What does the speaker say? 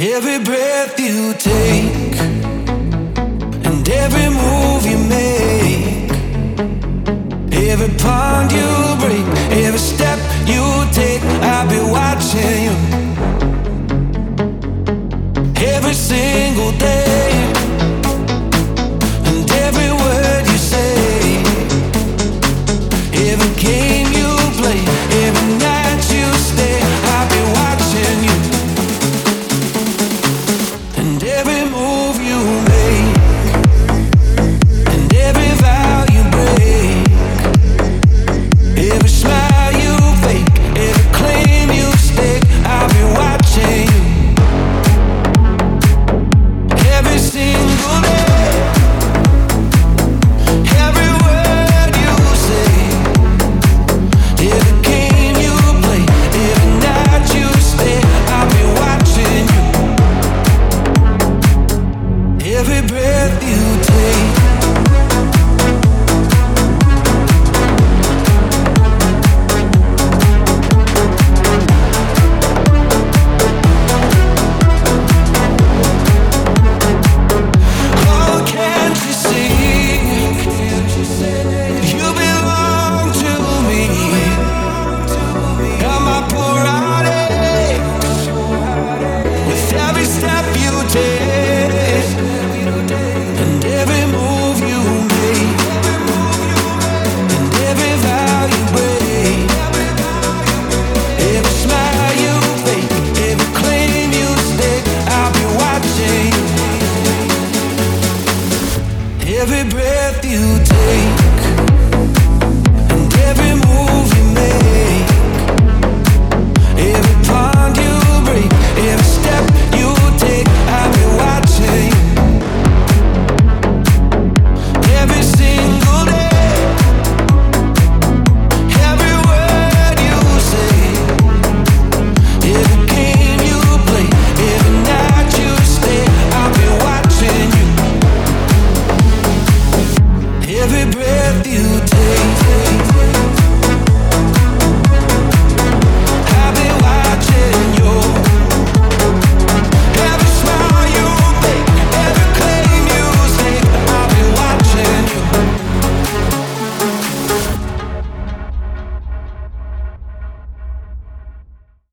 Every breath you take and every move you make, every pond you break, every step you take, I'll be watching you every single day. And every word you say, every game you play, every night you stay, I'll be watching you. And every move you make, and every vow you break, every smile you fake, every claim you stake, I'll be watching you every single day. Every word you say, every game you play, every night you stay, I'll be watching you. Every breath you take, oh, can't you see? You belong to me. You're my purity. With every step you take,